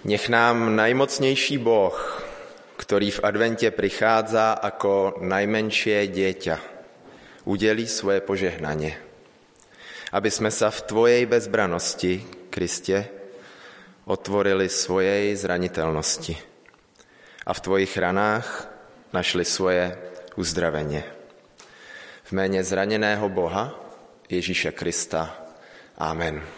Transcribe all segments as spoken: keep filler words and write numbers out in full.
Nech nám najmocnejší Boh, ktorý v advente prichádza ako najmenšie dieťa, udelí svoje požehnanie, aby sme sa v Tvojej bezbranosti, Kriste, otvorili svojej zraniteľnosti a v Tvojich ranách našli svoje uzdravenie. V mene zraneného Boha, Ježíša Krista. Amen.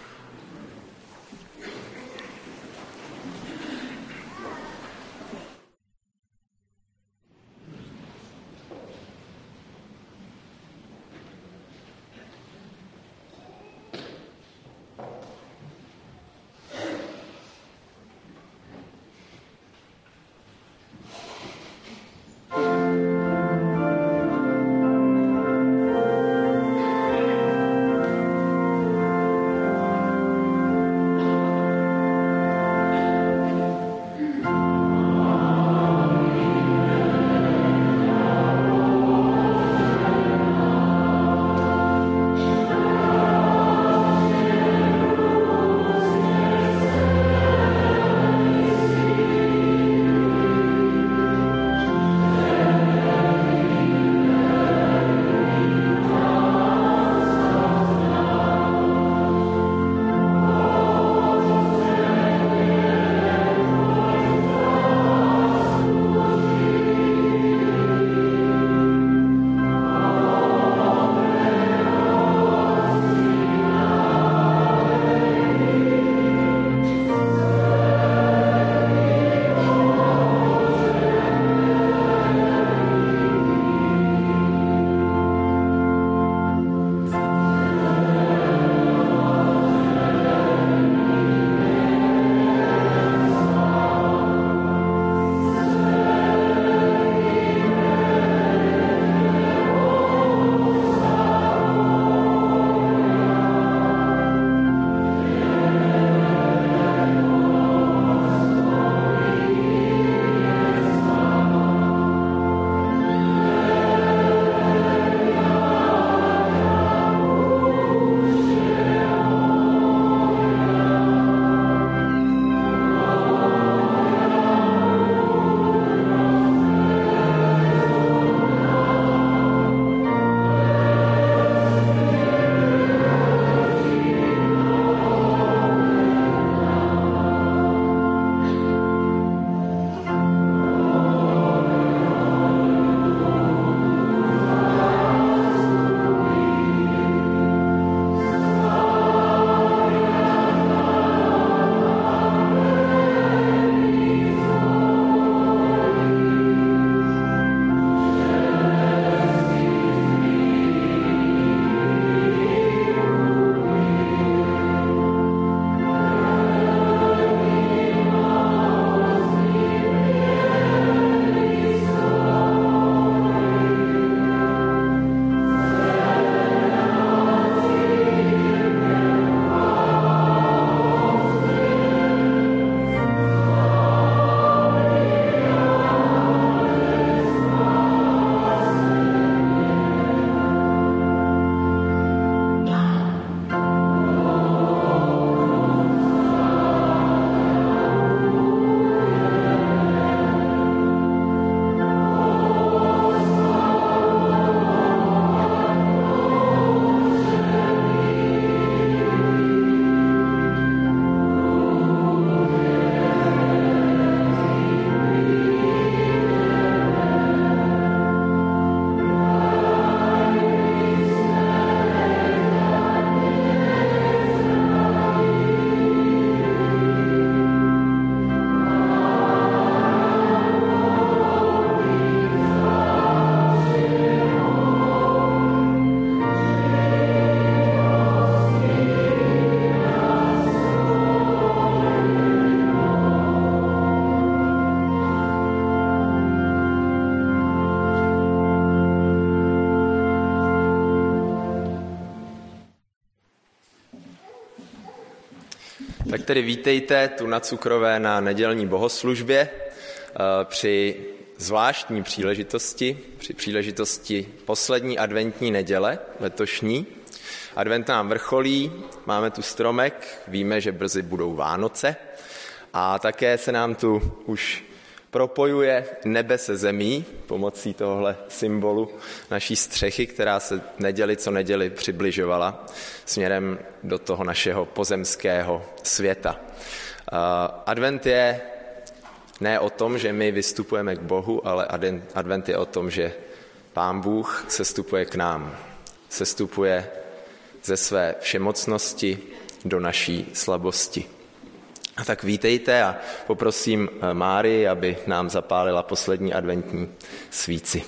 Tak tedy vítejte tu na Cukrové na nedělní bohoslužbě při zvláštní příležitosti, při příležitosti poslední adventní neděle letošní. Advent nám vrcholí, máme tu stromek, víme, že brzy budou Vánoce A také se nám tu už propojuje nebe se zemí pomocí tohle symbolu naší střechy, která se neděli co neděli přibližovala směrem do toho našeho pozemského světa. Advent je ne o tom, že my vystupujeme k Bohu, ale advent je o tom, že Pán Bůh sestupuje k nám. Sestupuje ze své všemocnosti do naší slabosti. A tak vítejte a poprosím Márii, aby nám zapálila poslední adventní svíci.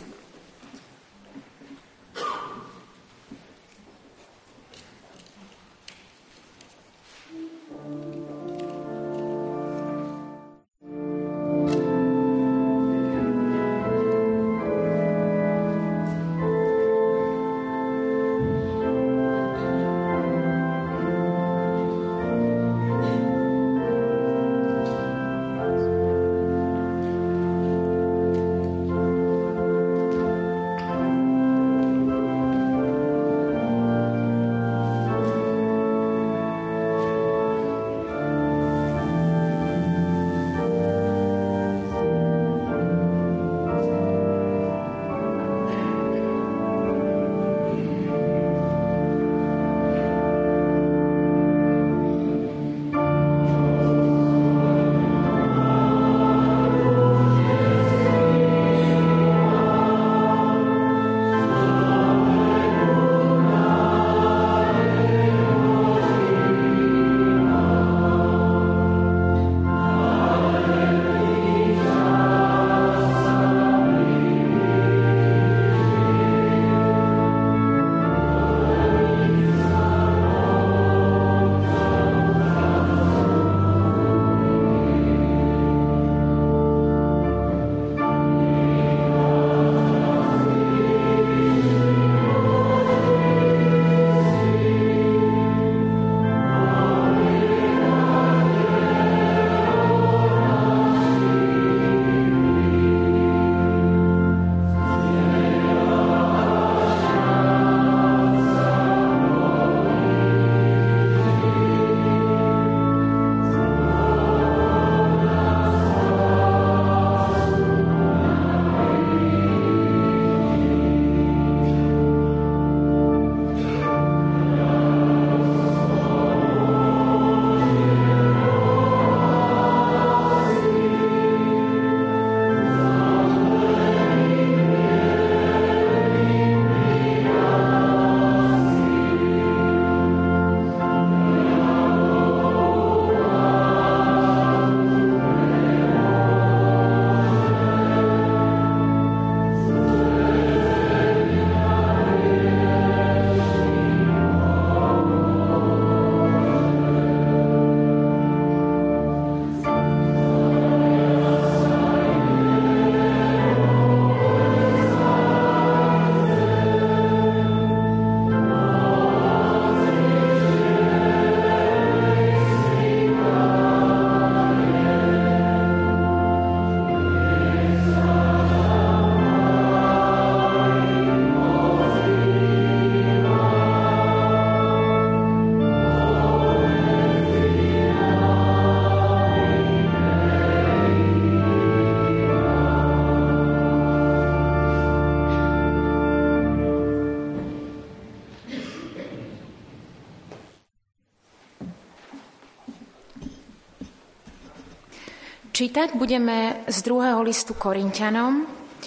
Čítať budeme z druhého listu Korinťanom,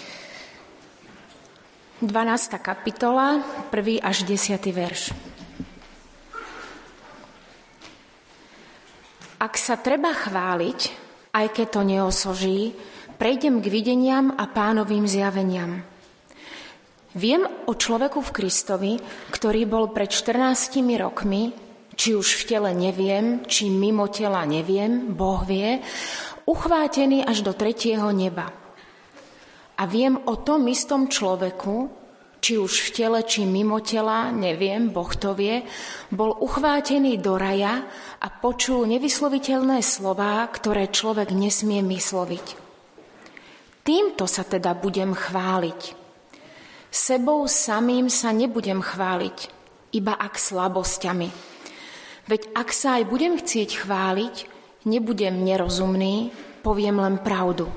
dvanásta kapitola, prvý až desiaty verš. Ak sa treba chváliť, aj keď to neosoží, prejdem k videniam a Pánovým zjaveniam. Viem o človeku v Kristovi, ktorý bol pred štrnástimi rokmi, či už v tele neviem, či mimo tela neviem, Boh vie, uchvátený až do tretieho neba. A viem o tom istom človeku, či už v tele, či mimo tela, neviem, Boh to vie, bol uchvátený do raja a počul nevysloviteľné slová, ktoré človek nesmie vysloviť. Týmto sa teda budem chváliť. Sebou samým sa nebudem chváliť, iba ak slabosťami. Veď ak sa aj budem chcieť chváliť, Nebudem nerozumný, poviem len pravdu.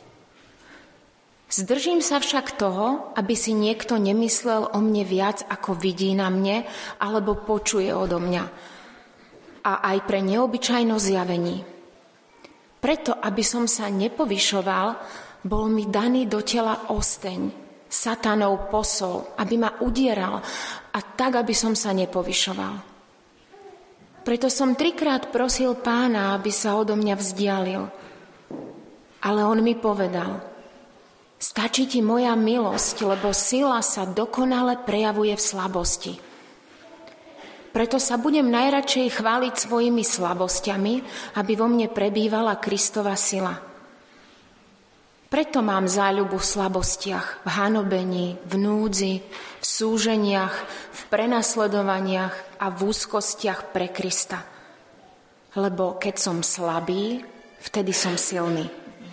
Zdržím sa však toho, aby si niekto nemyslel o mne viac, ako vidí na mne, alebo počuje odo mňa. A aj pre neobyčajnosť zjavení. Preto, aby som sa nepovyšoval, bol mi daný do tela osteň, satanov posol, aby ma udieral a tak, aby som sa nepovyšoval. Preto som trikrát prosil Pána, aby sa odo mňa vzdialil. Ale on mi povedal: stačí ti moja milosť, lebo sila sa dokonale prejavuje v slabosti. Preto sa budem najradšej chváliť svojimi slabosťami, aby vo mne prebývala Kristova sila. Preto mám záľubu v slabostiach, v hanobení, v núdzi, v súženiach, v prenasledovaniach a v úzkostiach pre Krista. Lebo keď som slabý, vtedy som silný.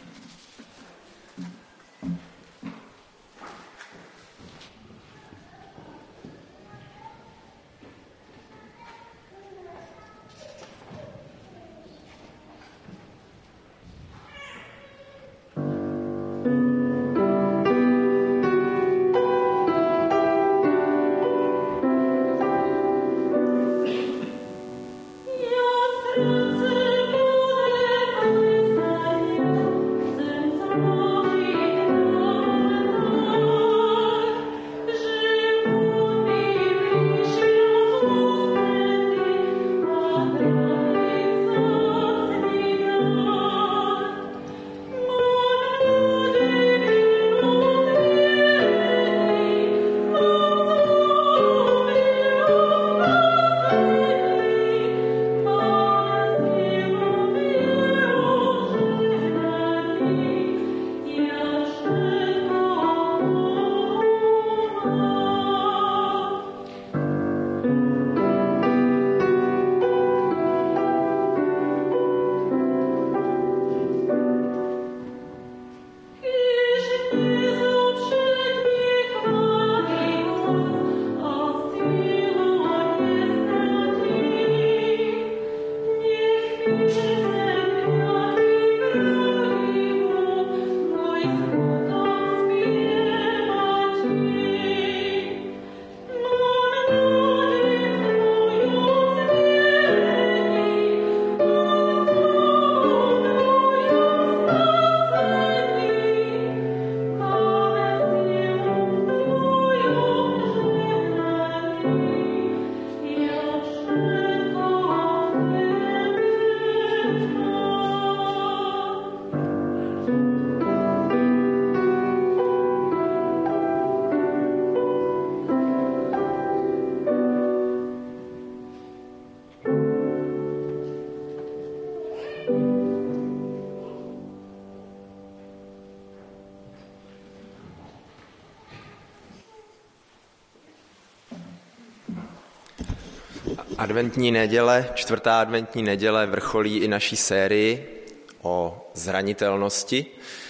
Adventní neděle, čtvrtá adventní neděle vrcholí i naší sérii o zranitelnosti.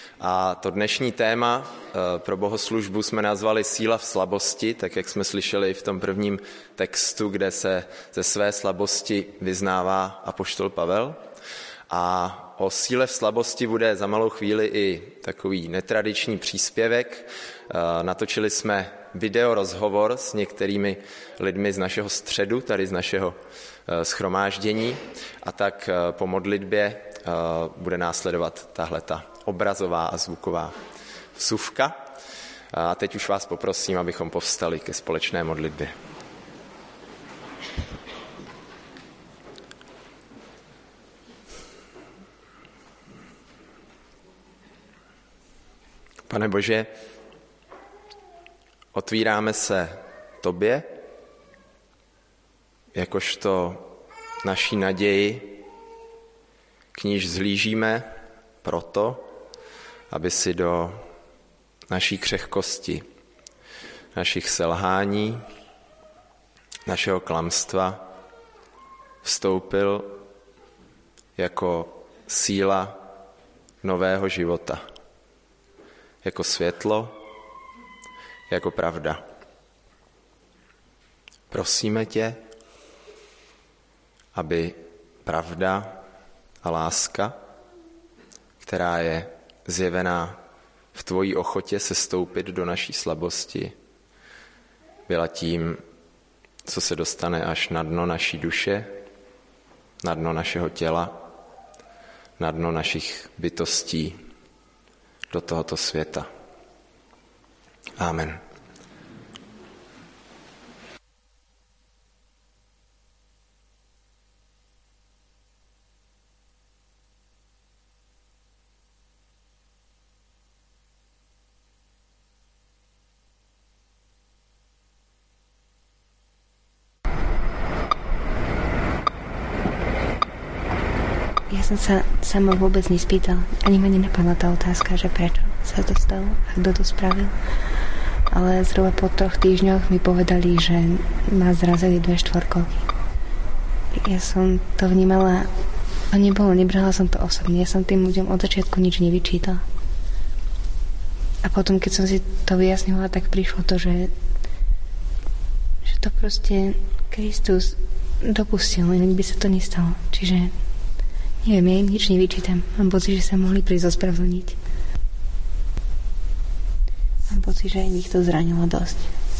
A to dnešní téma pro bohoslužbu jsme nazvali Síla v slabosti, tak jak jsme slyšeli v tom prvním textu, kde se ze své slabosti vyznává apoštol Pavel. A o síle v slabosti bude za malou chvíli i takový netradiční příspěvek. Natočili jsme video rozhovor s některými lidmi z našeho středu, tady z našeho shromáždění, a tak po modlitbě bude následovat tahleta obrazová a zvuková vsuvka. A teď už vás poprosím, abychom povstali ke společné modlitbě. Pane Bože, otvíráme se tobě, jakožto naší naději, k níž zhlížíme proto, aby si do naší křehkosti, našich selhání, našeho klamstva vstoupil jako síla nového života, jako světlo, jako pravda. Prosíme tě, aby pravda a láska, která je zjevená v tvojí ochotě se stoupit do naší slabosti, byla tím, co se dostane až na dno naší duše, na dno našeho těla, na dno našich bytostí do tohoto světa. Amen. Ja som sa sama vôbec nespýtal. Ani ma nenapadla tá otázka, že prečo sa to stalo a kto to spravil. Ale zhruba po troch týždňoch mi povedali, že ma zrazili dve štvorkovky. Ja som to vnímala, to nebolo, nebrala som to osobne. Ja som tým ľuďom od začiatku nič nevyčítala. A potom, keď som si to vyjasnila, tak prišlo to, že, že to proste Kristus dopustil, inak by sa to nestalo. Čiže neviem, ja im nič nevyčítam. Mám pocit, že sa mohli prísť ospravedlniť. Mám pocit, že aj ich to zranilo dosť.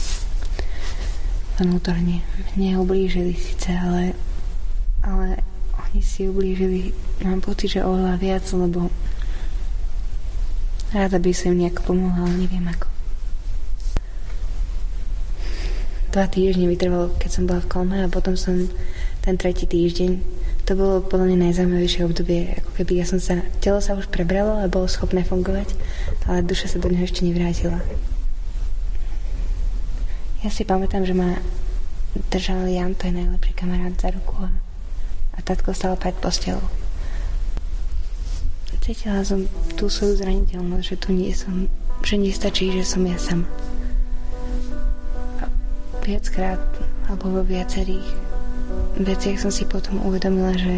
Vnútorne. Mne ublížili síce, ale, ale oni si ublížili, mám pocit, že oveľa viac, lebo rada by som im nejako pomohla, ale neviem ako. Dva týždne vytrvalo, keď som bola v kome, a potom som ten tretí týždeň, to bolo podľa mňa najzaujímavejšie obdobie, ako keby ja som sa, telo sa už prebralo a bolo schopné fungovať, ale duša sa do neho ešte nevrátila. Ja si pamätám, že ma držal Jan, to je najlepší kamarát, za ruku a, a tatko stal pred postelou. Cítila som tú svoju zraniteľnosť, že tu nie som, že nestačí, že som ja sama. A viackrát, alebo vo viacerých veciach som si potom uvedomila, že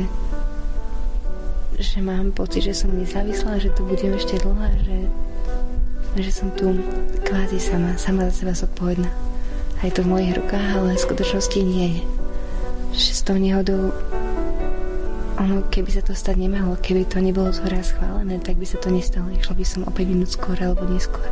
že mám pocit, že som nezávislá, že tu budem ešte dlho, že, že som tu kvázi sama, sama za seba zodpovedná. A je to v mojich rukách, ale v skutočnosti nie je. Že s tou nehodou, ono, keby sa to stať nemalo, keby to nebolo zhora schválené, tak by sa to nestalo. Išlo by som o päť minút skôr alebo neskôr.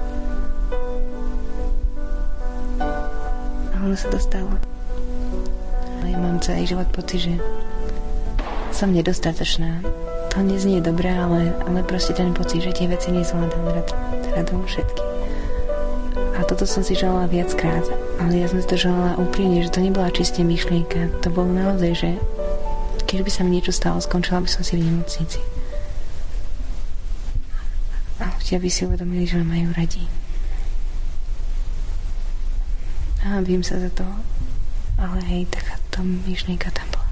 A ono sa to stalo. Ja mám celý život pocit, že som nedostatočná. To neznie dobré, ale, ale proste ten pocit, že tie veci nezvládam rad, radom všetky. A toto som si želala viackrát, ale ja som si to želala úprimne, že to nebola čiste myšlienka. To bolo naozaj, že keď by sa mi niečo stalo, skončila by som si v nemocnici. A ľudia by si uvedomili, že ma majú radi. A vím sa za to. Ale hej, taká to myšlienka tam bola.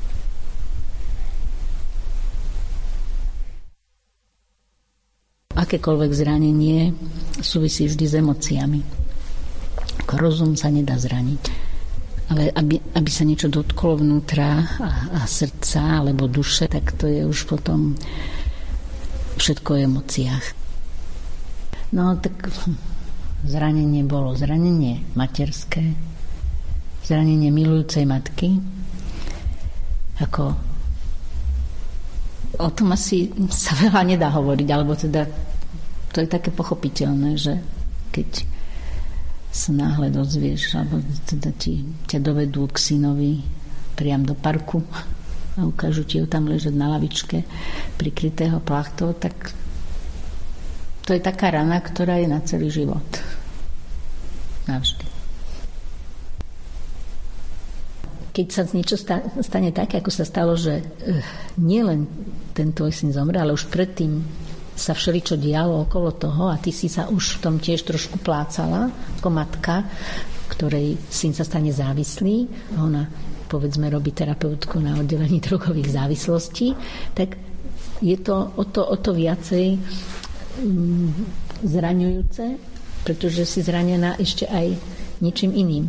Akékoľvek zranenie súvisí vždy s emóciami. Rozum sa nedá zraniť. Ale aby, aby sa niečo dotklo vnútra a, a srdca alebo duše, tak to je už potom všetko o emóciách. No tak zranenie bolo zranenie materské, zranenie milujúcej matky. Ako o tom asi sa veľa nedá hovoriť, alebo teda to je také pochopiteľné, že keď sa náhle dozvieš, alebo teda ti, ťa dovedú k synovi priam do parku a ukážu ti ho tam ležať na lavičke prikrytého plachtou, tak to je taká rana, ktorá je na celý život. Navždy. Keď sa niečo stane také, ako sa stalo, že nie len ten tvoj syn zomre, ale už predtým sa všeličo dialo okolo toho a ty si sa už v tom tiež trošku plácala ako matka, ktorej syn sa stane závislý a ona, povedzme, robí terapeutku na oddelení drogových závislostí, tak je to o to, o to viacej zraňujúce, pretože si zranená ešte aj ničím iným.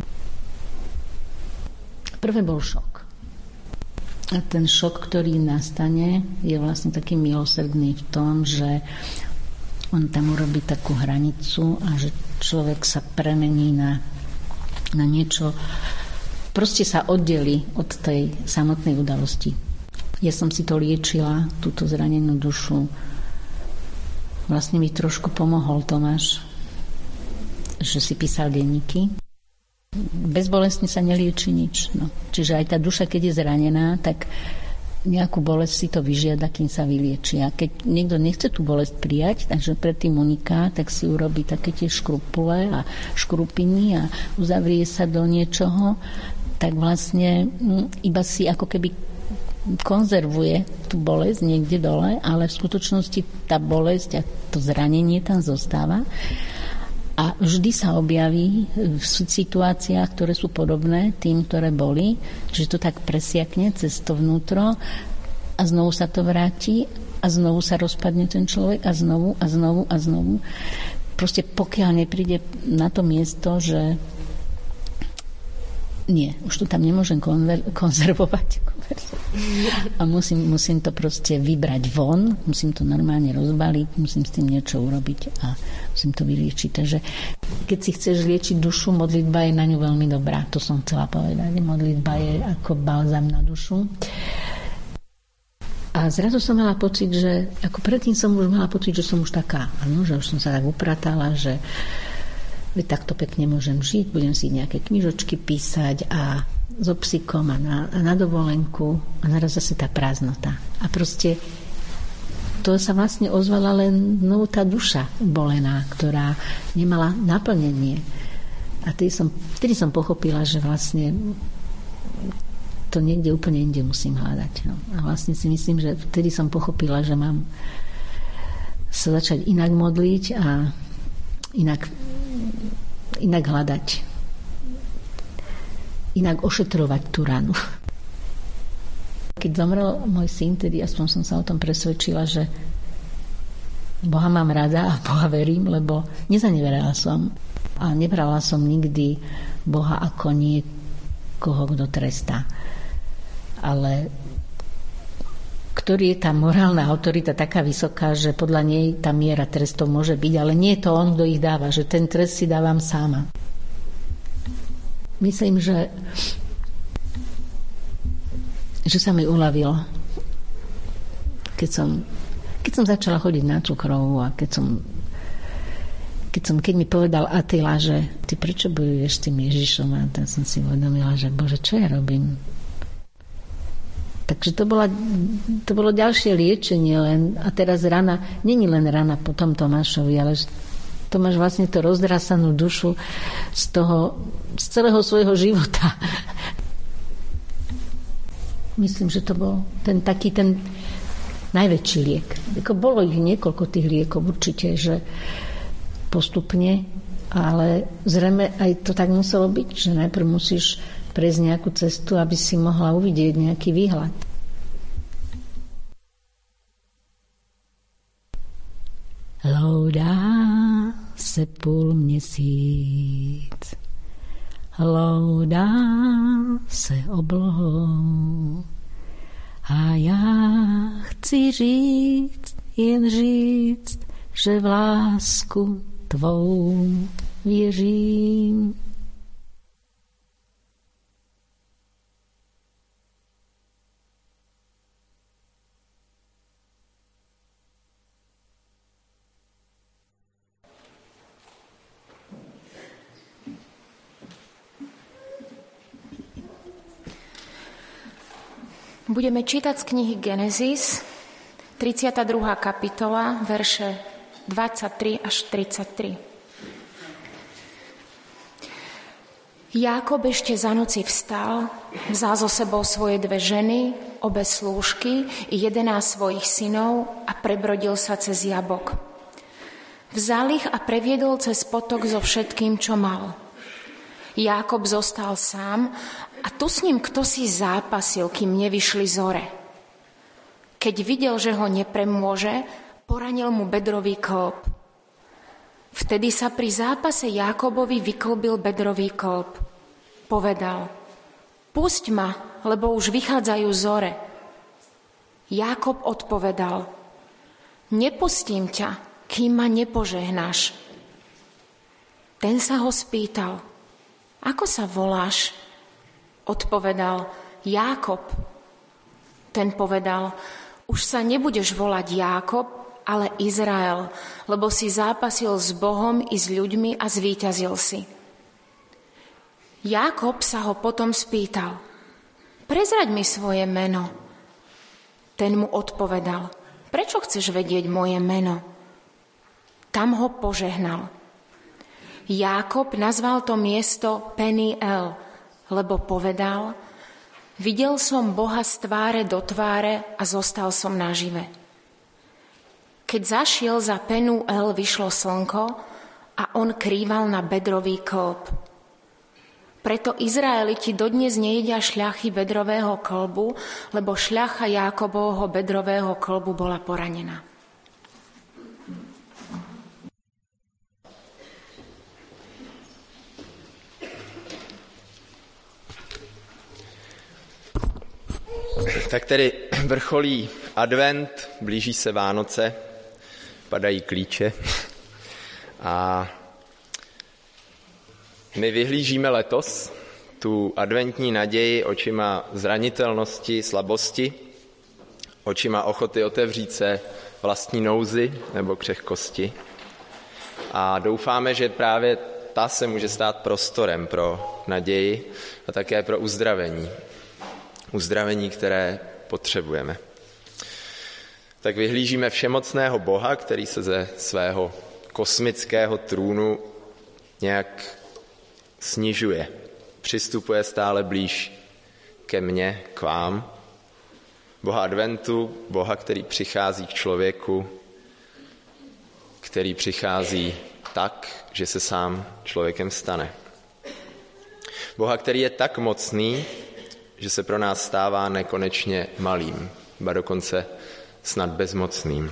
Prvé bol šok. A ten šok, ktorý nastane, je vlastne taký milosrdný v tom, že on tam urobí takú hranicu a že človek sa premení na, na niečo, proste sa oddelí od tej samotnej udalosti. Ja som si to liečila, túto zranenú dušu. Vlastne mi trošku pomohol Tomáš, že si písal denníky. Bezbolestne sa nelieči nič. No. Čiže aj tá duša, keď je zranená, tak nejakú bolesť si to vyžiada, kým sa vylieči. A keď niekto nechce tú bolesť prijať, takže predtým uniká, tak si urobí také tie škrupule a škrupiny a uzavrie sa do niečoho, tak vlastne iba si ako keby konzervuje tú bolesť niekde dole, ale v skutočnosti tá bolesť a to zranenie tam zostáva a vždy sa objaví v situáciách, ktoré sú podobné tým, ktoré boli, čiže to tak presiakne cez to vnútro a znovu sa to vráti a znovu sa rozpadne ten človek a znovu a znovu a znovu. Proste pokiaľ nepríde na to miesto, že nie, už to tam nemôžem konver- konzervovať. A musím, musím to proste vybrať von, musím to normálne rozbaliť, musím s tým niečo urobiť a musím to vyliečiť. Takže keď si chceš liečiť dušu, modlitba je na ňu veľmi dobrá. To som chcela povedať. Modlitba je ako balzam na dušu. A zrazu som mala pocit, že ako predtým som už mala pocit, že som už taká, áno, že už som sa tak upratala, že takto pekne môžem žiť, budem si nejaké knižočky písať a so psíkom a na, a na dovolenku a naraz zase tá prázdnota. A proste to sa vlastne ozvala len no, tá duša bolená, ktorá nemala naplnenie. A vtedy som, vtedy som pochopila, že vlastne to niekde úplne inde musím hľadať. No. A vlastne si myslím, že vtedy som pochopila, že mám sa začať inak modliť a inak inak hľadať, inak ošetrovať tú ranu. Keď zomrel môj syn, tedy aspoň som sa o tom presvedčila, že Boha mám rada a Boha verím, lebo nezaneverala som a nebrala som nikdy Boha ako niekoho, kto trestá. Ale ktorý je tá morálna autorita taká vysoká, že podľa nej tá miera trestov môže byť, ale nie je to on, kto ich dáva, že ten trest si dávam sama. Myslím, že že sa mi uľavilo, keď som keď som začala chodiť na cukrovú a keď som keď, som, keď mi povedal Attila, že ty prečo bojuješ s tým Ježišom, a tak som si uvedomila, že Bože, čo ja robím? Takže to, bola, to bolo ďalšie liečenie len, a teraz rana, není len rana po tom Tomášovi, ale Tomáš vlastne to rozdrasanú dušu z toho, z celého svojho života. Myslím, že to bol ten taký ten najväčší liek. Ako bolo ich niekoľko tých liekov určite, že postupne, ale zrejme aj to tak muselo byť, že najprv musíš prejsť nejakú cestu, aby si mohla uvidieť nejaký výhľad. Loudá se půl měsíc, loudá se oblohou a já chci říct, jen říct, že v lásku tvou věřím. Budeme čítať z knihy Genesis, tridsiata druhá kapitola, verše dvadsaťtri až tridsaťtri. Jákob ešte za noci vstal, vzal so sebou svoje dve ženy, obe slúžky i jedenásť svojich synov a prebrodil sa cez Jabok. Vzal ich a previedol cez potok so všetkým, čo mal. Jákob zostal sám a tu s ním ktosi zápasil, kým nevyšli zore. Keď videl, že ho nepremôže, poranil mu bedrový kĺb. Vtedy sa pri zápase Jákobovi vyklbil bedrový kĺb. Povedal: Pusť ma, lebo už vychádzajú zore. Jákob odpovedal: Nepustím ťa, kým ma nepožehnáš. Ten sa ho spýtal: Ako sa voláš? Odpovedal: Jákob. Ten povedal: už sa nebudeš volať Jákob, ale Izrael, lebo si zápasil s Bohom i s ľuďmi a zvíťazil si. Jákob sa ho potom spýtal: prezraď mi svoje meno. Ten mu odpovedal: prečo chceš vedieť moje meno? Tam ho požehnal. Jákob nazval to miesto Peniel, lebo povedal: videl som Boha z tváre do tváre a zostal som nažive. Keď zašiel za Penuel, vyšlo slnko a on krýval na bedrový kĺb. Preto Izraeliti dodnes nejedia šľachy bedrového kĺbu, lebo šľacha Jákobovho bedrového kĺbu bola poranená. Tak tedy vrcholí advent, blíží se Vánoce, padají klíče a my vyhlížíme letos tu adventní naději očima zranitelnosti, slabosti, očima ochoty otevřít se vlastní nouzi nebo křehkosti. A doufáme, že právě ta se může stát prostorem pro naději a také pro uzdravení. Uzdravení, které potřebujeme. Tak vyhlížíme všemocného Boha, který se ze svého kosmického trůnu nějak snižuje. Přistupuje stále blíž ke mně, k vám. Boha adventu, Boha, který přichází k člověku, který přichází tak, že se sám člověkem stane. Boha, který je tak mocný, že se pro nás stává nekonečně malým, ba dokonce snad bezmocným.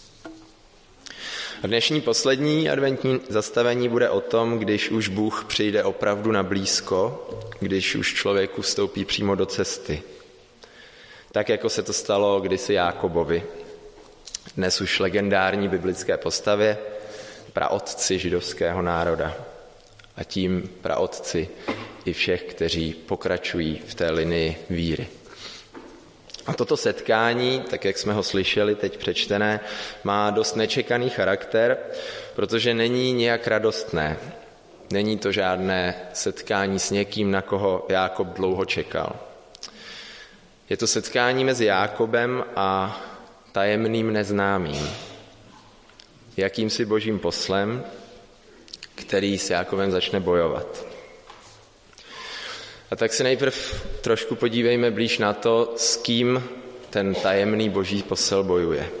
A dnešní poslední adventní zastavení bude o tom, když už Bůh přijde opravdu na blízko, když už člověku vstoupí přímo do cesty. Tak, jako se to stalo kdysi Jákobovi, dnes už legendární biblické postavě, praotci židovského národa a tím praotci i všech, kteří pokračují v té linii víry. A toto setkání, tak jak jsme ho slyšeli teď přečtené, má dost nečekaný charakter, protože není nějak radostné. Není to žádné setkání s někým, na koho Jákob dlouho čekal. Je to setkání mezi Jákobem a tajemným neznámým. Jakýmsi božím poslem, který s Jákobem začne bojovat. A tak se nejprv trošku podívejme blíž na to, s kým ten tajemný boží posel bojuje.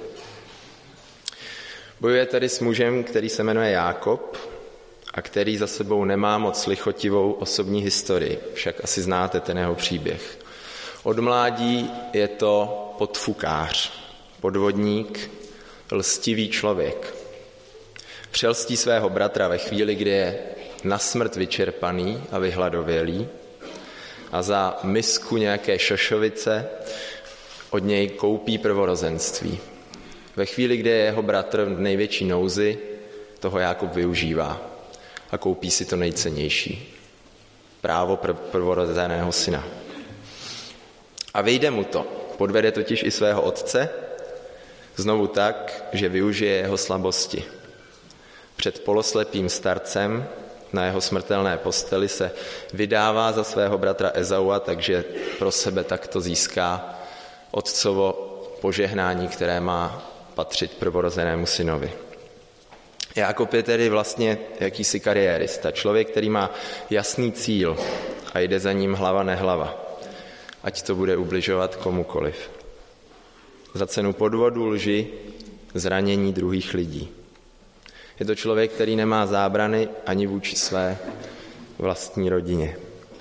Bojuje tedy s mužem, který se jmenuje Jákob a který za sebou nemá moc lichotivou osobní historii, však asi znáte ten jeho příběh. Od mládí je to podfukář, podvodník, lstivý člověk. Přelstí svého bratra ve chvíli, kdy je na smrt vyčerpaný a vyhladovělý, a za misku nějaké šošovice od něj koupí prvorozenství. Ve chvíli, kdy je jeho bratr v největší nouzi, toho Jákob využívá a koupí si to nejcennější. Právo pr- prvorozeného syna. A vyjde mu to. Podvede totiž i svého otce, znovu tak, že využije jeho slabosti. Před poloslepým starcem na jeho smrtelné posteli se vydává za svého bratra Ezaua, takže pro sebe takto získá otcovo požehnání, které má patřit prvorozenému synovi. Jákob je tedy vlastně jakýsi kariérista, člověk, který má jasný cíl a jde za ním hlava nehlava, ať to bude ubližovat komukoliv. Za cenu podvodu, lži, zranění druhých lidí. Je to člověk, který nemá zábrany ani vůči své vlastní rodině.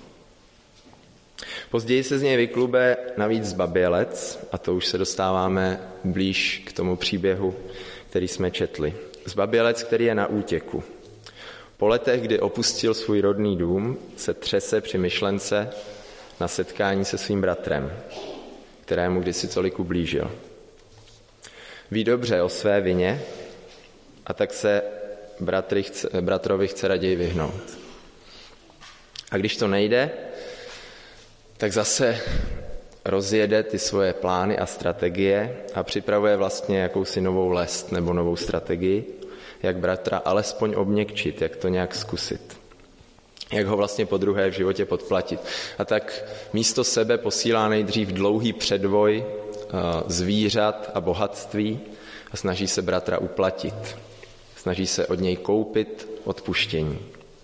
Později se z něj vyklube navíc zbabělec, a to už se dostáváme blíž k tomu příběhu, který jsme četli. Zbabělec, který je na útěku. Po letech, kdy opustil svůj rodný dům, se třese při myšlence na setkání se svým bratrem, kterému kdysi tolik ublížil. Ví dobře o své vině, a tak se bratry chce, bratrovi chce raději vyhnout. A když to nejde, tak zase rozjede ty svoje plány a strategie a připravuje vlastně jakousi novou lest nebo novou strategii, jak bratra alespoň obměkčit, jak to nějak zkusit. Jak ho vlastně podruhé v životě podplatit. A tak místo sebe posílá nejdřív dlouhý předvoj zvířat a bohatství a snaží se bratra uplatit. Snaží se od něj koupit odpuštění.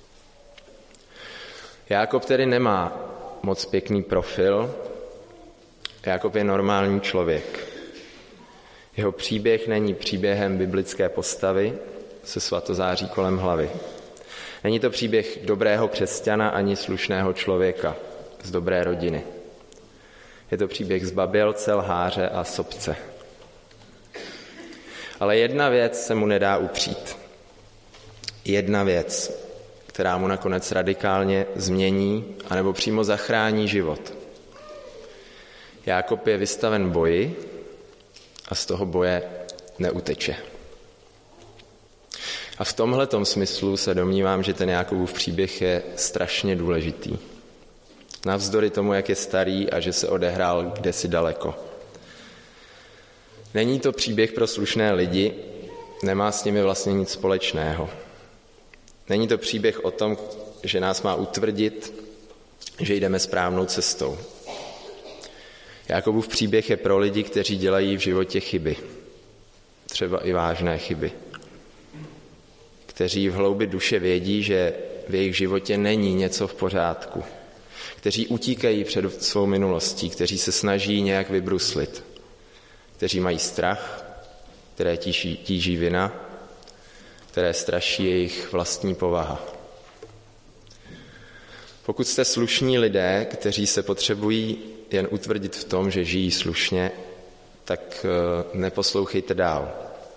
Jákob tedy nemá moc pěkný profil. Jákob je normální člověk. Jeho příběh není příběhem biblické postavy se svatozáří kolem hlavy. Není to příběh dobrého křesťana ani slušného člověka z dobré rodiny. Je to příběh zbabělce, lháře a sobce. Ale jedna věc se mu nedá upřít. Jedna věc, která mu nakonec radikálně změní anebo přímo zachrání život. Jákob je vystaven boji a z toho boje neuteče. A v tomhletom smyslu se domnívám, že ten Jákobův příběh je strašně důležitý. Navzdory tomu, jak je starý a že se odehrál kdesi daleko. Není to příběh pro slušné lidi, nemá s nimi vlastně nic společného. Není to příběh o tom, že nás má utvrdit, že jdeme správnou cestou. Jákobův příběh je pro lidi, kteří dělají v životě chyby. Třeba i vážné chyby. Kteří v hloubi duše vědí, že v jejich životě není něco v pořádku. Kteří utíkají před svou minulostí, kteří se snaží nějak vybruslit. Kteří mají strach, které tíží, tíží vina, které straší jejich vlastní povaha. Pokud jste slušní lidé, kteří se potřebují jen utvrdit v tom, že žijí slušně, tak neposlouchejte dál.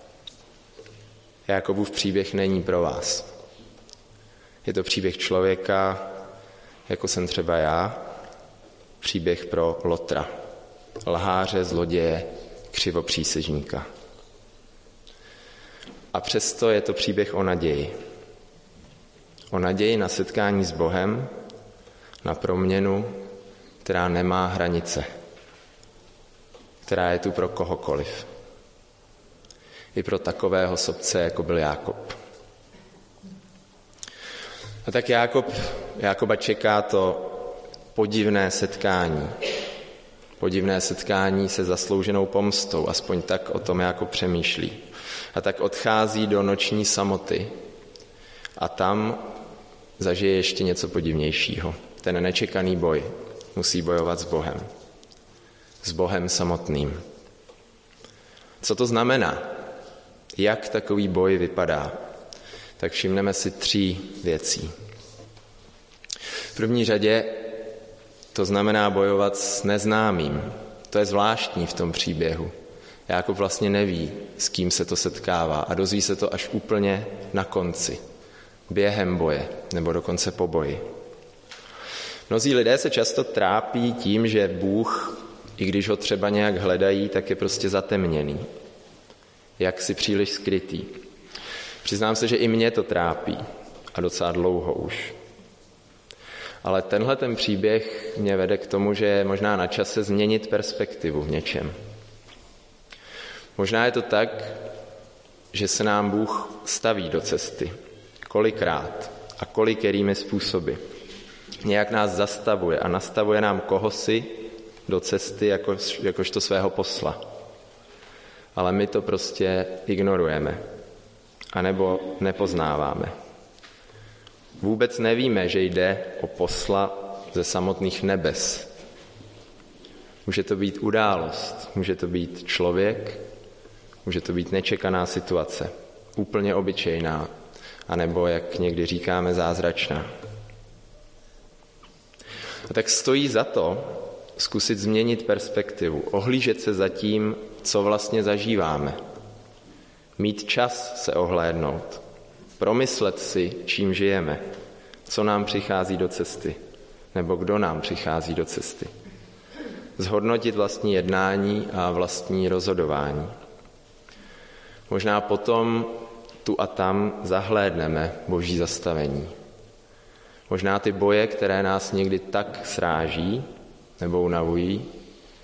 Jákobův příběh není pro vás. Je to příběh člověka, jako jsem třeba já, příběh pro lotra, lháře, zloděje, křivopřísežníka. A přesto je to příběh o naději. O naději na setkání s Bohem, na proměnu, která nemá hranice, která je tu pro kohokoliv. I pro takového sobce, jako byl Jákob. A tak Jákob, Jákoba čeká to podivné setkání. Podivné setkání se zaslouženou pomstou, aspoň tak o tom Jákob přemýšlí. A tak odchází do noční samoty a tam zažije ještě něco podivnějšího. Ten nečekaný boj. Musí bojovat s Bohem. S Bohem samotným. Co to znamená? Jak takový boj vypadá? Tak všimneme si tří věcí. V první řadě to znamená bojovat s neznámým. To je zvláštní v tom příběhu. Jákob vlastně neví, s kým se to setkává a dozví se to až úplně na konci. Během boje, nebo dokonce po boji. Mnozí lidé se často trápí tím, že Bůh, i když ho třeba nějak hledají, tak je prostě zatemněný. Jak si příliš skrytý. Přiznám se, že i mě to trápí. A docela dlouho už. Ale tenhle ten příběh mě vede k tomu, že je možná na čase změnit perspektivu v něčem. Možná je to tak, že se nám Bůh staví do cesty. Kolikrát a kolikerými způsoby. Nějak nás zastavuje a nastavuje nám kohosi do cesty jako, jakožto svého posla. Ale my to prostě ignorujeme. A nebo nepoznáváme. Vůbec nevíme, že jde o posla ze samotných nebes. Může to být událost, může to být člověk, může to být nečekaná situace, úplně obyčejná, anebo, jak někdy říkáme, zázračná. A tak stojí za to zkusit změnit perspektivu, ohlížet se za tím, co vlastně zažíváme. Mít čas se ohlédnout, promyslet si, čím žijeme, co nám přichází do cesty, nebo kdo nám přichází do cesty. Zhodnotit vlastní jednání a vlastní rozhodování. Možná potom tu a tam zahlédneme Boží zastavení. Možná ty boje, které nás někdy tak sráží nebo unavují,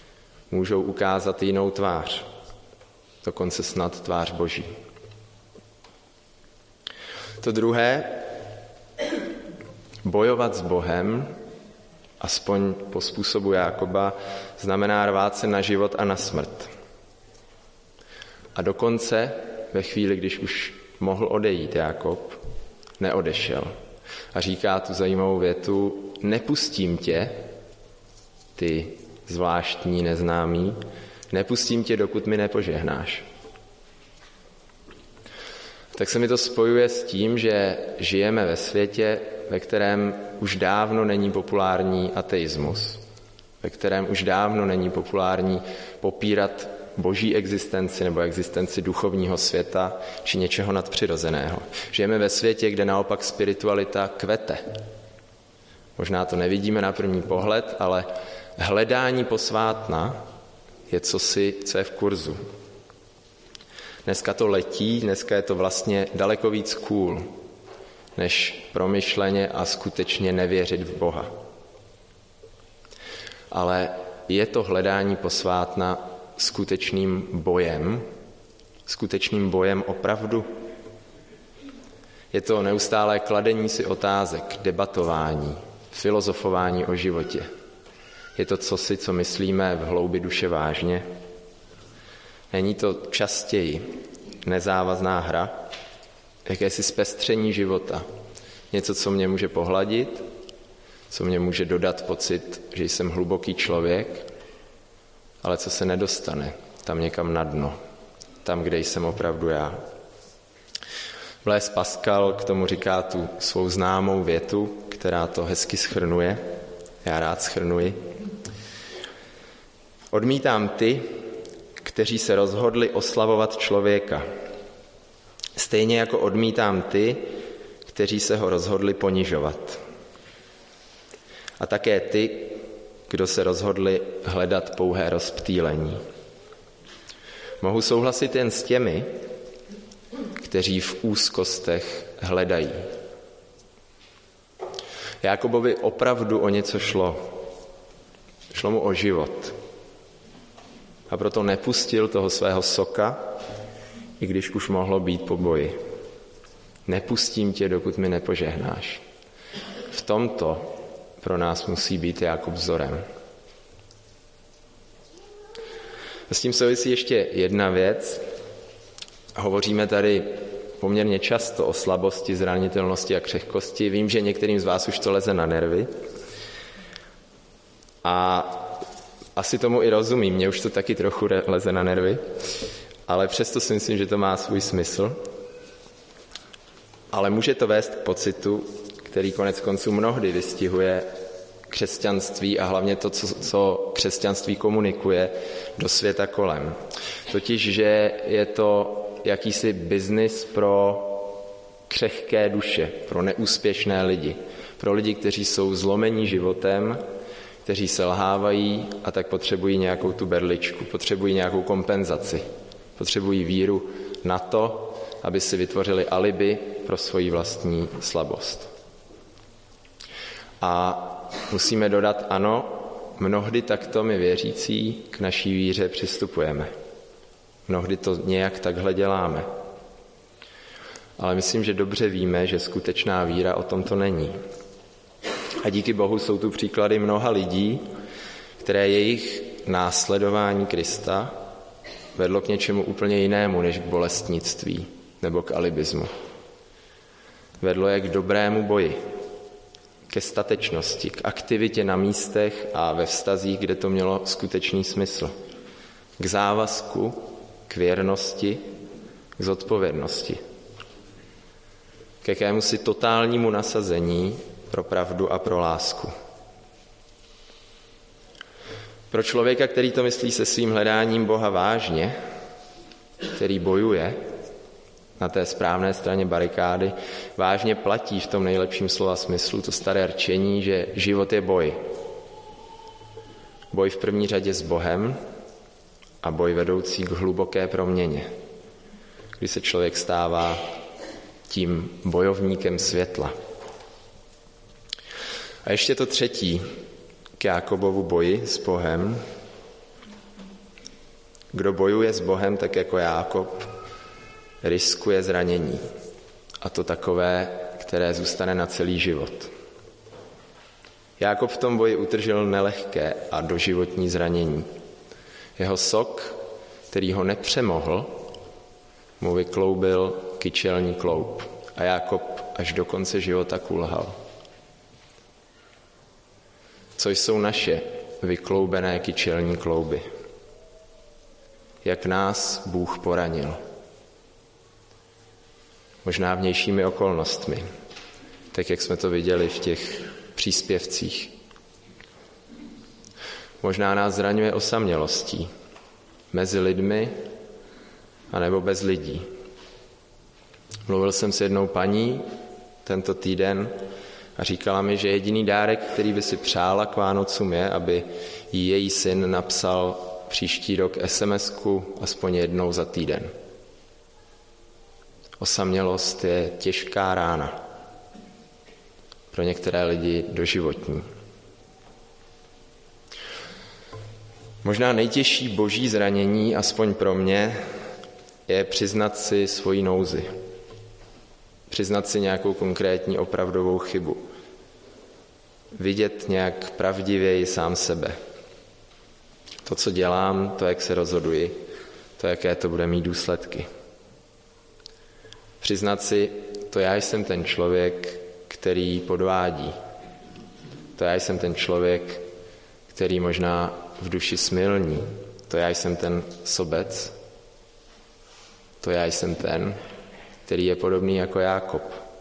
můžou ukázat jinou tvář, dokonce snad tvář Boží. To druhé, bojovat s Bohem, aspoň po způsobu Jákoba, znamená rvát se na život a na smrt. A dokonce ve chvíli, když už mohl odejít Jákob, neodešel. A říká tu zajímavou větu, nepustím tě, ty zvláštní neznámý, nepustím tě, dokud mi nepožehnáš. Tak se mi to spojuje s tím, že žijeme ve světě, ve kterém už dávno není populární ateismus, ve kterém už dávno není populární popírat boží existenci nebo existenci duchovního světa či něčeho nadpřirozeného. Žijeme ve světě, kde naopak spiritualita kvete. Možná to nevidíme na první pohled, ale hledání posvátna je cosi, co je v kurzu. Dneska to letí, dneska je to vlastně daleko víc cool, než promyšleně a skutečně nevěřit v Boha. Ale je to hledání posvátna skutečným bojem, skutečným bojem opravdu. Je to neustálé kladení si otázek, debatování, filozofování o životě. Je to cosi, co myslíme v hloubi duše vážně. Není to častěji nezávazná hra, jakési zpestření života. Něco, co mě může pohladit, co mě může dodat pocit, že jsem hluboký člověk, ale co se nedostane tam někam na dno, tam, kde jsem opravdu já. Blaise Pascal k tomu říká tu svou známou větu, která to hezky shrnuje. Já rád shrnuji. Odmítám ty, kteří se rozhodli oslavovat člověka. Stejně jako odmítám ty, kteří se ho rozhodli ponižovat. A také ty, kdo se rozhodli hledat pouhé rozptýlení. Mohu souhlasit jen s těmi, kteří v úzkostech hledají. Jákobovi opravdu o něco šlo. Šlo mu o život. A proto nepustil toho svého soka, i když už mohlo být po boji. Nepustím tě, dokud mi nepožehnáš. V tomto pro nás musí být Jákob vzorem. S tím souvisí ještě jedna věc. Hovoříme tady poměrně často o slabosti, zranitelnosti a křehkosti. Vím, že některým z vás už to leze na nervy. A asi tomu i rozumím, mně už to taky trochu leze na nervy, ale přesto si myslím, že to má svůj smysl. Ale může to vést k pocitu, který konec konců mnohdy vystihuje křesťanství a hlavně to, co, co křesťanství komunikuje do světa kolem. Totiž, že je to jakýsi biznis pro křehké duše, pro neúspěšné lidi, pro lidi, kteří jsou zlomení životem, kteří selhávají a tak potřebují nějakou tu berličku, potřebují nějakou kompenzaci, potřebují víru na to, aby si vytvořili alibi pro svoji vlastní slabost. A musíme dodat, ano, mnohdy takto my věřící k naší víře přistupujeme. Mnohdy to nějak takhle děláme. Ale myslím, že dobře víme, že skutečná víra o tom to není. A díky Bohu jsou tu příklady mnoha lidí, které jejich následování Krista vedlo k něčemu úplně jinému, než k bolestnictví nebo k alibismu. Vedlo je k dobrému boji, ke statečnosti, k aktivitě na místech a ve vztazích, kde to mělo skutečný smysl. K závazku, k věrnosti, k zodpovědnosti. K jakémusi totálnímu nasazení pro pravdu a pro lásku. Pro člověka, který to myslí se svým hledáním Boha vážně, který bojuje na té správné straně barikády, vážně platí v tom nejlepším slova smyslu to staré rčení, že život je boj. Boj v první řadě s Bohem a boj vedoucí k hluboké proměně, kdy se člověk stává tím bojovníkem světla. A ještě to třetí k Jákobovu boji s Bohem. Kdo bojuje s Bohem, tak jako Jákob, riskuje zranění. A to takové, které zůstane na celý život. Jákob v tom boji utržil nelehké a doživotní zranění. Jeho sok, který ho nepřemohl, mu vykloubil kyčelní kloup a Jákob až do konce života kulhal. Co jsou naše vykloubené kyčelní klouby? Jak nás Bůh poranil? Možná vnějšími okolnostmi, tak jak jsme to viděli v těch příspěvcích. Možná nás zraňuje osamělostí mezi lidmi anebo bez lidí. Mluvil jsem s jednou paní tento týden a říkala mi, že jediný dárek, který by si přála k Vánocům je, aby jí její syn napsal příští rok es em esku aspoň jednou za týden. Osamělost je těžká rána. Pro některé lidi doživotní. Možná nejtěžší boží zranění, aspoň pro mě, je přiznat si svoji nouzi. Přiznat si nějakou konkrétní opravdovou chybu. Vidět nějak pravdivěji sám sebe. To, co dělám, to, jak se rozhoduji, to, jaké to bude mít důsledky. Přiznat si, to já jsem ten člověk, který podvádí. To já jsem ten člověk, který možná v duši smilní. To já jsem ten sobec. To já jsem ten, který je podobný jako Jákob.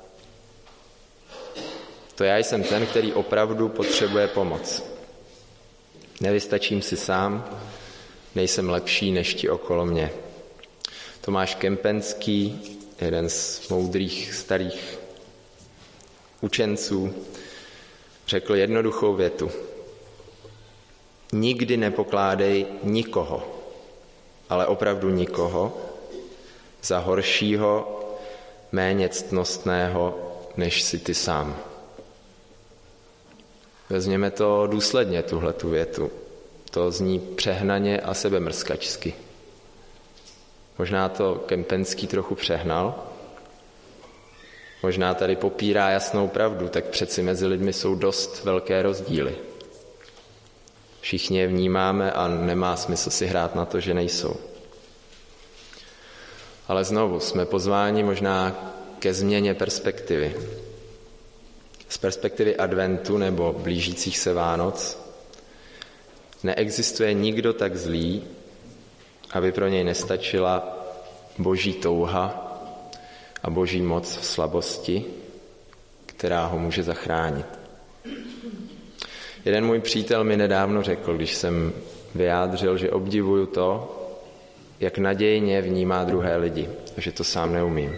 To já jsem ten, který opravdu potřebuje pomoc. Nevystačím si sám, nejsem lepší než ti okolo mě. Tomáš Kempenský, jeden z moudrých starých učenců, řekl jednoduchou větu. Nikdy nepokládej nikoho, ale opravdu nikoho, za horšího, méně ctnostného, než si ty sám. Vezměme to důsledně, tuhletu větu. To zní přehnaně a sebemrskačsky. Možná to Kempenský trochu přehnal, možná tady popírá jasnou pravdu, tak přeci mezi lidmi jsou dost velké rozdíly. Všichni je vnímáme a nemá smysl si hrát na to, že nejsou. Ale znovu jsme pozváni možná ke změně perspektivy. Z perspektivy adventu nebo blížících se Vánoc neexistuje nikdo tak zlý, aby pro něj nestačila boží touha a boží moc v slabosti, která ho může zachránit. Jeden můj přítel mi nedávno řekl, když jsem vyjádřil, že obdivuju to, jak nadějně vnímá druhé lidi a že to sám neumím.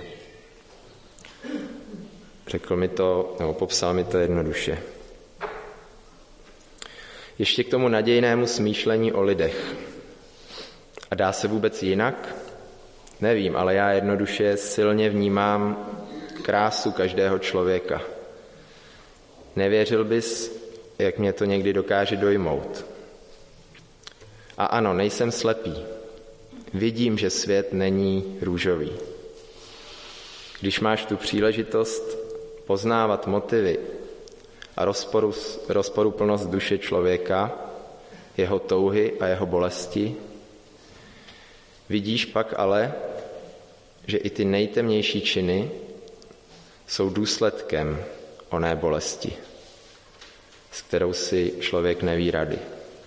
Řekl mi to, nebo popsal mi to jednoduše. Ještě k tomu nadějnému smýšlení o lidech. A dá se vůbec jinak? Nevím, ale já jednoduše silně vnímám krásu každého člověka. Nevěřil bys, jak mě to někdy dokáže dojmout. A ano, nejsem slepý. Vidím, že svět není růžový. Když máš tu příležitost poznávat motivy a rozporu, rozporuplnost duše člověka, jeho touhy a jeho bolesti, vidíš pak ale, že i ty nejtemnější činy jsou důsledkem oné bolesti, s kterou si člověk neví rady.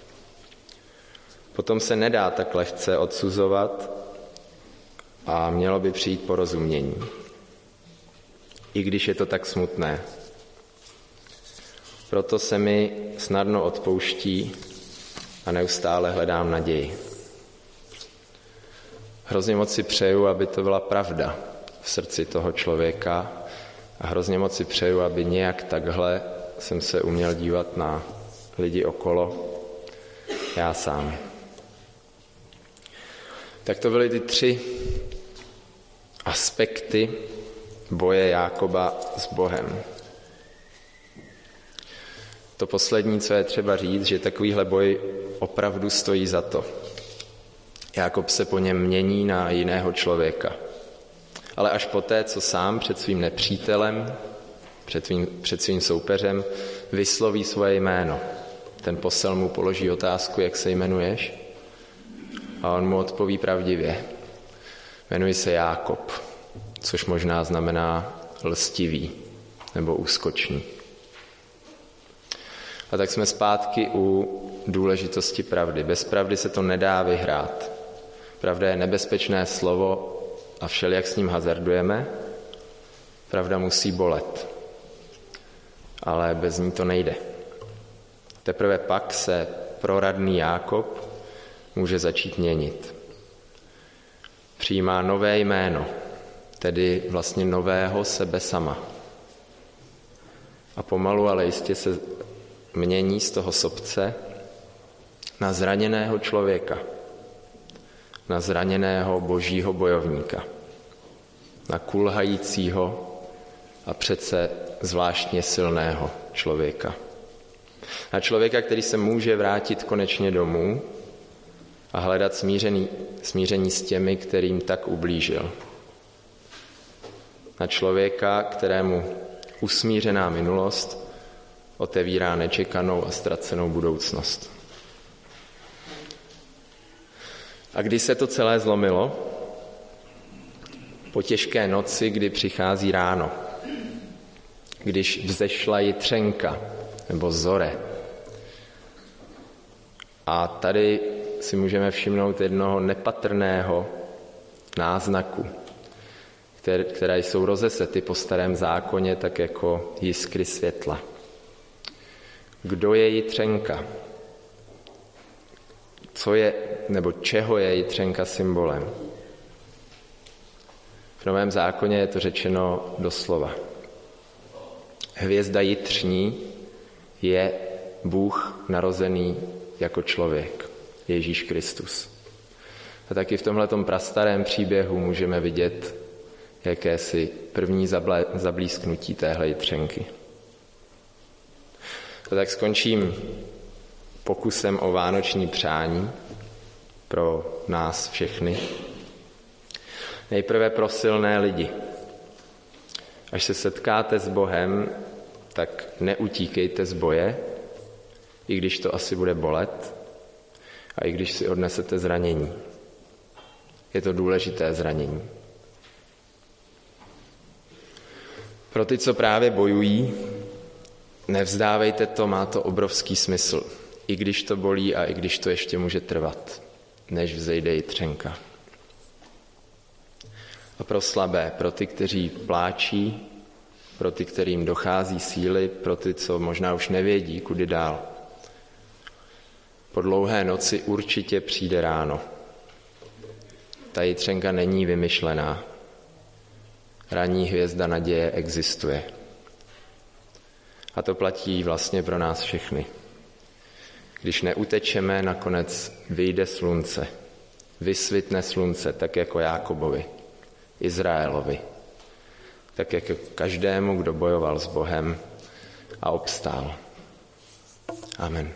Potom se nedá tak lehce odsuzovat a mělo by přijít porozumění. I když je to tak smutné. Proto se mi snadno odpouští a neustále hledám naději. Hrozně moc si přeju, aby to byla pravda v srdci toho člověka a hrozně moc si přeju, aby nějak takhle jsem se uměl dívat na lidi okolo, já sám. Tak to byly ty tři aspekty boje Jákoba s Bohem. To poslední, co je třeba říct, že takovýhle boj opravdu stojí za to. Jákob se po něm mění na jiného člověka. Ale až poté, co sám před svým nepřítelem, před svým, před svým soupeřem vysloví svoje jméno. Ten posel mu položí otázku, jak se jmenuješ? A on mu odpoví pravdivě. Jmenuji se Jákob, což možná znamená lstivý nebo úskočný. A tak jsme zpátky u důležitosti pravdy. Bez pravdy se to nedá vyhrát. Pravda je nebezpečné slovo a všelijak s ním hazardujeme. Pravda musí bolet, ale bez ní to nejde. Teprve pak se proradný Jákob může začít měnit. Přijímá nové jméno, tedy vlastně nového sebe sama. A pomalu, ale jistě se mění z toho sobce na zraněného člověka, na zraněného božího bojovníka, na kulhajícího a přece zvláštně silného člověka. Na člověka, který se může vrátit konečně domů a hledat smíření, smíření s těmi, kterým tak ublížil. Na člověka, kterému usmířená minulost otevírá nečekanou a ztracenou budoucnost. A když se to celé zlomilo? Po těžké noci, kdy přichází ráno, když vzešla jitřenka nebo zore. A tady si můžeme všimnout jednoho nepatrného náznaku, které, které jsou rozesety po starém zákoně, tak jako jiskry světla. Kdo je jitřenka? Co je, nebo čeho je jitřenka symbolem? V Novém zákoně je to řečeno doslova. Hvězda jitřní je Bůh narozený jako člověk, Ježíš Kristus. A taky v tomhletom prastarém příběhu můžeme vidět jakési první zablísknutí téhle jitřenky. A tak skončím pokusem o vánoční přání pro nás všechny. Nejprve pro silné lidi. Až se setkáte s Bohem, tak neutíkejte z boje, i když to asi bude bolet a i když si odnesete zranění. Je to důležité zranění. Pro ty, co právě bojují, nevzdávejte to, má to obrovský smysl. I když to bolí a i když to ještě může trvat, než vzejde jitřenka. A pro slabé, pro ty, kteří pláčí, pro ty, kterým dochází síly, pro ty, co možná už nevědí, kudy dál. Po dlouhé noci určitě přijde ráno. Ta jitřenka není vymyšlená. Ranní hvězda naděje existuje. A to platí vlastně pro nás všechny. Když neutečeme, nakonec vyjde slunce. Vysvitne slunce, tak jako Jákobovi, Izraelovi. Tak jako každému, kdo bojoval s Bohem a obstál. Amen.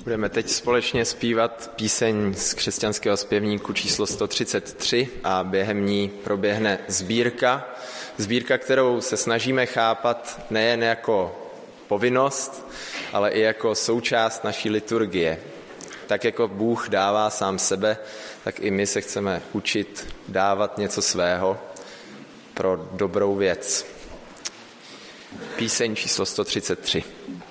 Budeme teď společně zpívat píseň z křesťanského zpěvníku číslo sto třicet tři a během ní proběhne sbírka. Sbírka, kterou se snažíme chápat nejen jako povinnost, ale i jako součást naší liturgie. Tak jako Bůh dává sám sebe, tak i my se chceme učit dávat něco svého pro dobrou věc. Píseň číslo sto třicet tři.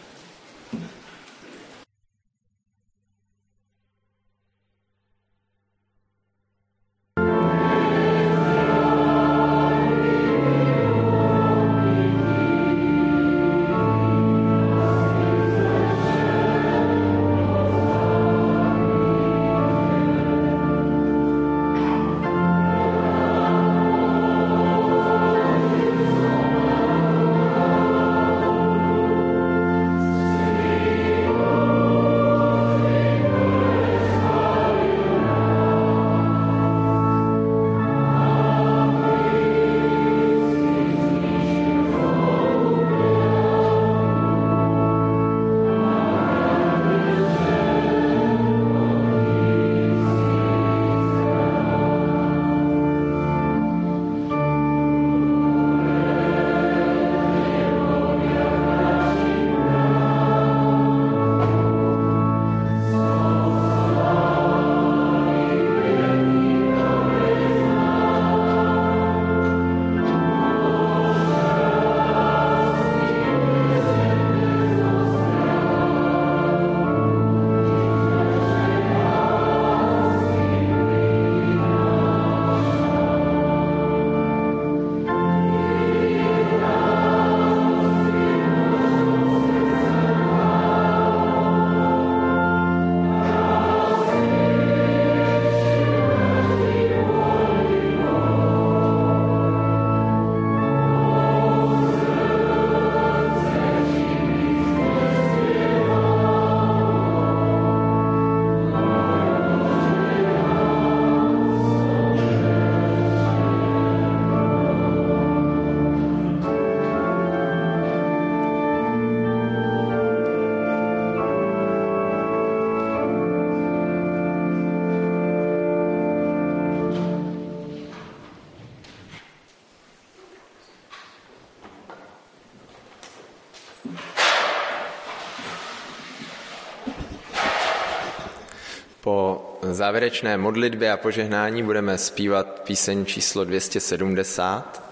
Po závěrečné modlitbě a požehnání budeme zpívat píseň číslo dvě stě sedmdesát.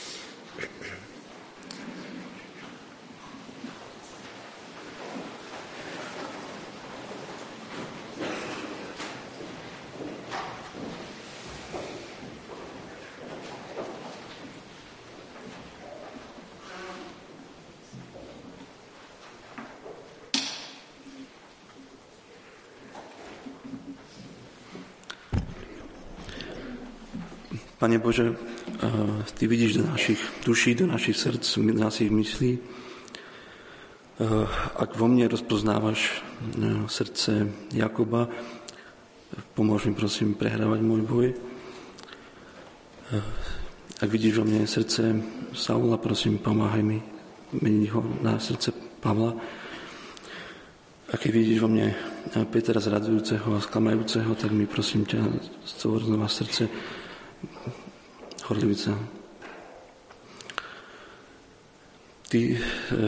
Pane Bože, Ty vidíš do našich duší, do našich srdc, do našich myslí. Ak vo mne rozpoznávaš srdce Jakuba, pomôž mi prosím prehrávať môj boj. Ak vidíš vo mne srdce Saula, prosím, pomáhaj mi meniť ho na srdce Pavla. Ak vidíš vo mne Petra zradzujúceho a sklamajúceho, tak mi prosím ťa stvor znova srdce horlivica. Ty e,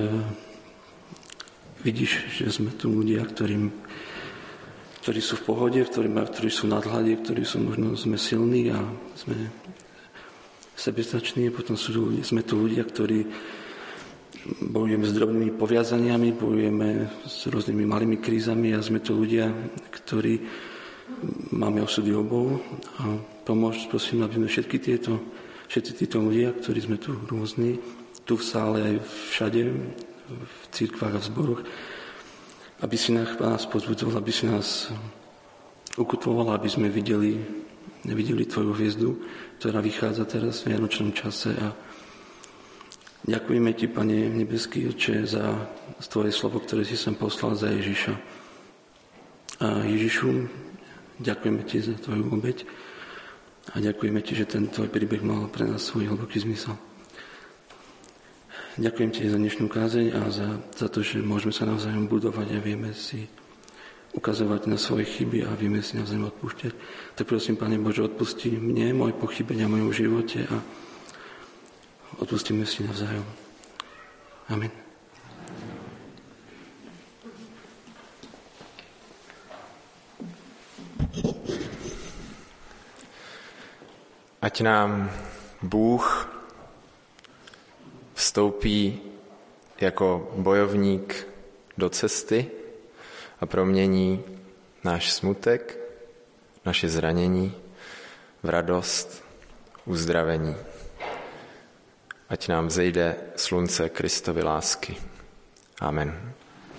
vidíš, že sme tu ľudia, ktorým, ktorí sú v pohode, ktorí, ktorí sú v nadhľade, ktorí sú možno sme silní a sme sebestační. Potom sú, sme tu ľudia, ktorí bojujeme s drobnými poviazaniami, bojujeme s rôznymi malými krízami a sme tu ľudia, ktorí máme osudy obou a pomôž, prosím, aby sme všetky tieto, všetci títo ľudia, ktorí sme tu rôzni, tu v sále aj všade, v cirkvách a v zboroch, aby si nás, nás pozbudzoval, aby si nás ukotvoval, aby sme videli, videli Tvoju hviezdu, ktorá vychádza teraz v vianočnom čase. A ďakujeme Ti, Pane nebeský Otče, za Tvoje slovo, ktoré si sem poslal za Ježiša. A Ježišu, ďakujeme Ti za Tvoju obeť a ďakujeme Ti, že ten Tvoj príbeh mal pre nás svoj hlboký zmysel. Ďakujem Ti za dnešnú kázeň a za, za to, že môžeme sa navzájom budovať a vieme si ukazovať na svoje chyby a vieme si navzájom odpúšťať. Tak prosím, Pane Bože, odpusti mne, moje pochybenia v mojom živote a odpustíme si navzájom. Amen. Ať nám Bůh vstoupí jako bojovník do cesty a promění náš smutek, naše zranění v radost, uzdravení. Ať nám vzejde slunce Kristovy lásky. Amen.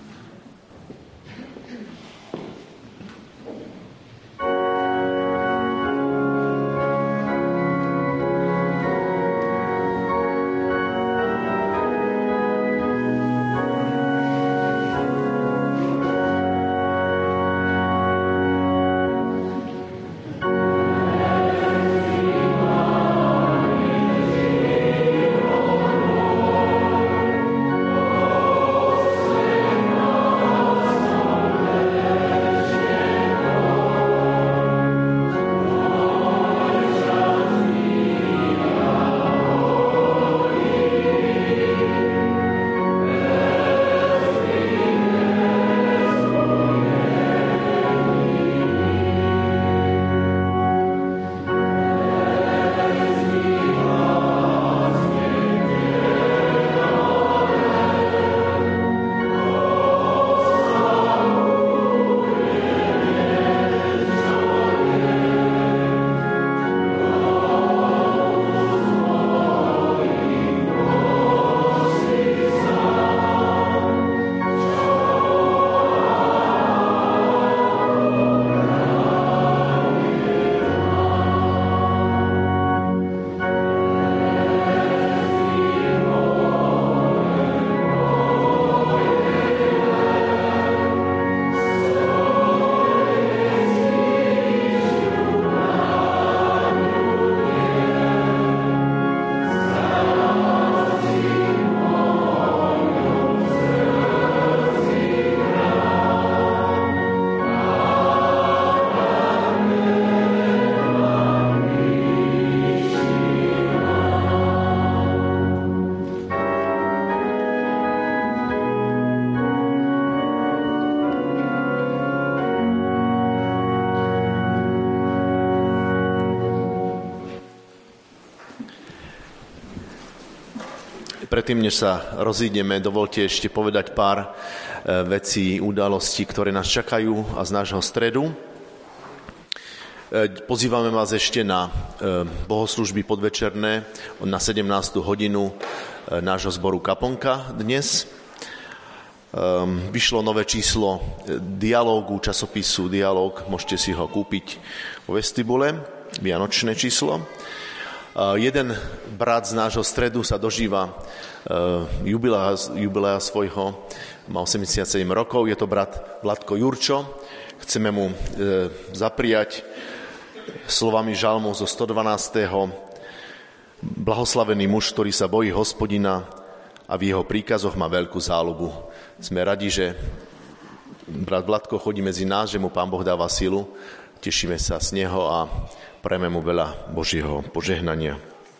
Predtým, než sa rozídeme, dovolte ešte povedať pár vecí, udalostí, ktoré nás čakajú a z nášho stredu. Pozývame vás ešte na bohoslúžby podvečerné na sedemnástu hodinu nášho zboru Kaponka dnes. Vyšlo nové číslo Dialógu, časopisu Dialóg, môžete si ho kúpiť vo vestibule, vianočné číslo. Jeden brat z nášho stredu sa dožíva jubilea, jubilea svojho, má osemdesiatsedem rokov, je to brat Vladko Jurčo. Chceme mu zapriať slovami žalmu zo stodvanásteho Blahoslavený muž, ktorý sa bojí Hospodina a v jeho príkazoch má veľkú záľubu. Sme radi, že brat Vladko chodí medzi nás, že mu Pán Boh dáva silu. Tešíme sa z neho a prajeme mu veľa Božieho požehnania.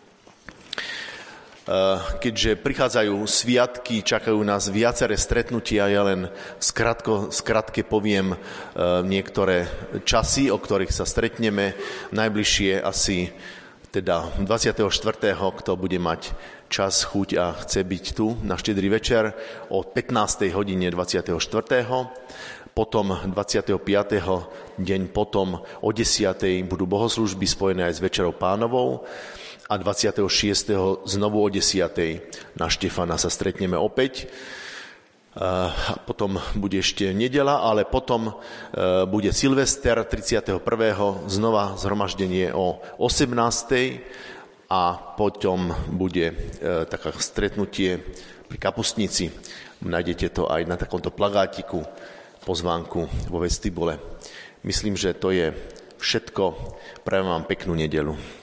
Keďže prichádzajú sviatky, čakajú nás viaceré stretnutia, ja len skratko, skratke poviem niektoré časy, o ktorých sa stretneme. Najbližšie asi teda dvadsiateho štvrtého kto bude mať čas, chuť a chce byť tu na štedrý večer o pätnástej hodine dvadsiateho štvrtého Potom dvadsiateho piateho deň potom o desiatej budú bohoslúžby spojené aj s Večerou Pánovou a dvadsiateho šiesteho znovu o desiatej na Štefana sa stretneme opäť. A potom bude ešte nedeľa, ale potom bude Silvester tridsiateho prvého znova zhromaždenie o osemnástej a potom bude také stretnutie pri Kapustnici. Nájdete to aj na takomto plagátiku, pozvánku vo vestibule. Myslím, že to je všetko. Prajem vám peknú nedeľu.